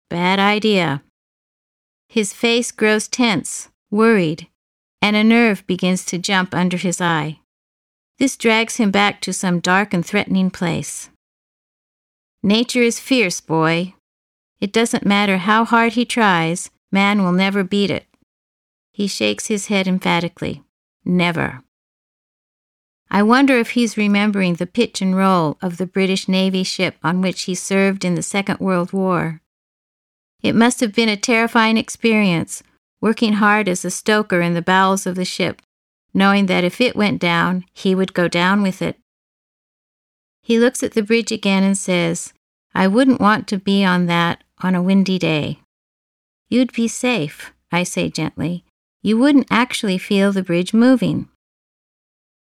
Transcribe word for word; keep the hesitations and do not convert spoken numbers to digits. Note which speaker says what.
Speaker 1: Bad idea. His face grows tense, worried, and a nerve begins to jump under his eye. This drags him back to some dark and threatening place. Nature is fierce, boy. It doesn't matter how hard he tries, man will never beat it. He shakes his head emphatically. Never. I wonder if he's remembering the pitch and roll of the British Navy ship on which he served in the Second World War. It must have been a terrifying experience, working hard as a stoker in the bowels of the ship, knowing that if it went down, he would go down with it. He looks at the bridge again and says, I wouldn't want to be on that on a windy day. You'd be safe, I say gently. You wouldn't actually feel the bridge moving.